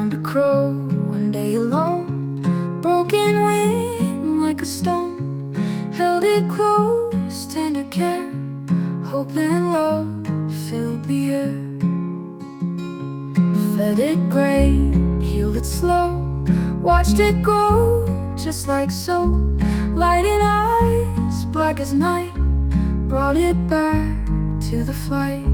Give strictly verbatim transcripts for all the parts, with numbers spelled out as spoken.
found a crow one day alone, broken wing like a stone. Held it close, tender care, hope and love filled the air. Fed it grain, healed it slow, watched it grow just like so. Light in eyes, black as night, brought it back to the flight.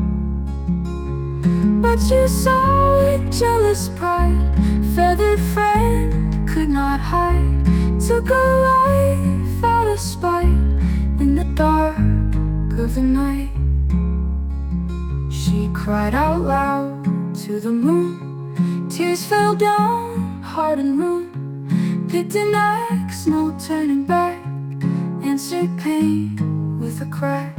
But you saw it, jealous pride, feathered friend could not hide. Took a life out of spite in the dark of the night. She cried out loud to the moon, tears fell down, heart and moon. Picked an axe, no turning back, answered pain with a crack.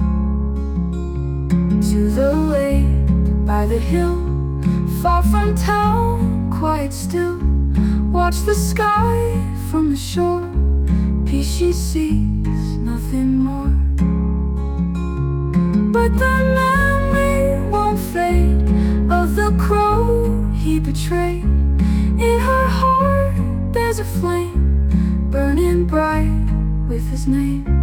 To the lake by the hill, far from town, quiet still. Watch the sky from the shore, peace she sees, nothing more. But the memory won't fade of the crow he betrayed. In her heart there's a flame burning bright with his name.